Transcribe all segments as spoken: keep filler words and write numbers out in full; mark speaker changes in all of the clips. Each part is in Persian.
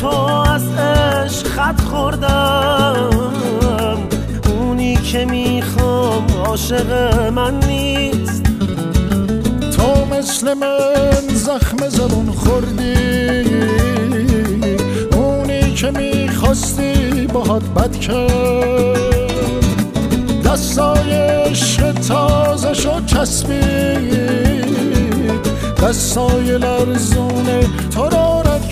Speaker 1: تو از عشق خط خوردم، اونی که میخوام عاشق من نیست.
Speaker 2: تو مثل من زخم زبون خوردی، اونی که میخواستی باهات بد کرد. دستای عشق تازه شد چسبید، دستای لرزونه تو را رد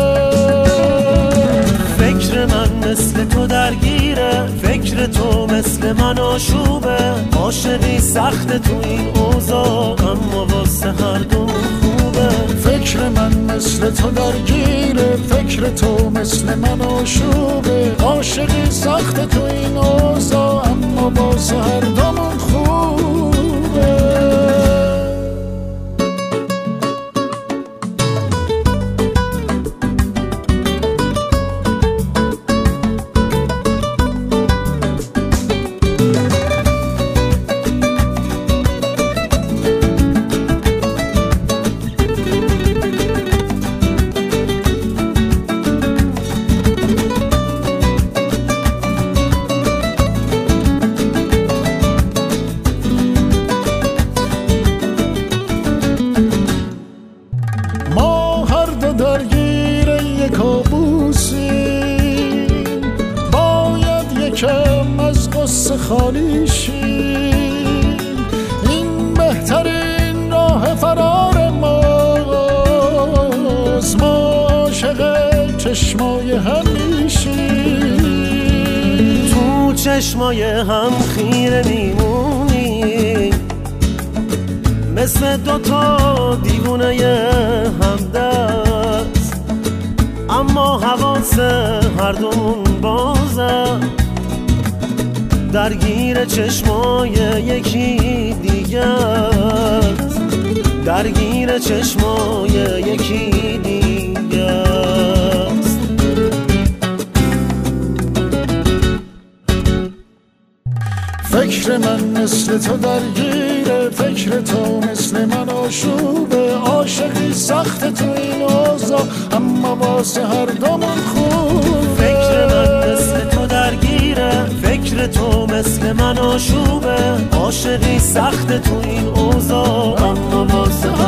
Speaker 2: کرد.
Speaker 1: فکر من مثل تو درگیره، فکر تو مثل من آشوبه. عاشقی سخت تو این اوضاع، اما واسه هر دو خوبه.
Speaker 2: فکر من مثل تو درگیره، فکر تو مثل من آشوبه. عاشقی سخت تو این اوضاع، اما واسه هر دومون خوبه. درگیر یک کابوسیم، باید یکم از قصه خالی شیم. این بهترین راه فرار ماست، ما عاشق چشمای هم میشیم.
Speaker 1: تو چشمای هم خیره میمونی، مثل دوتا دیوونه همدست، اما حواس هر دومون بازه، درگیر چشمای یکی دیگه است، درگیر چشمای یکی دیگه است.
Speaker 2: فکر من مثل تو درگیره، فکر تو مثل من آشوبه. عاشقی سخت تو این اوضاع، اما واسه هر دومون خوبه.
Speaker 1: فکر من مثل تو درگیره، فکر تو مثل من آشوبه. عاشقی سخت تو این اوضاع، اما واسه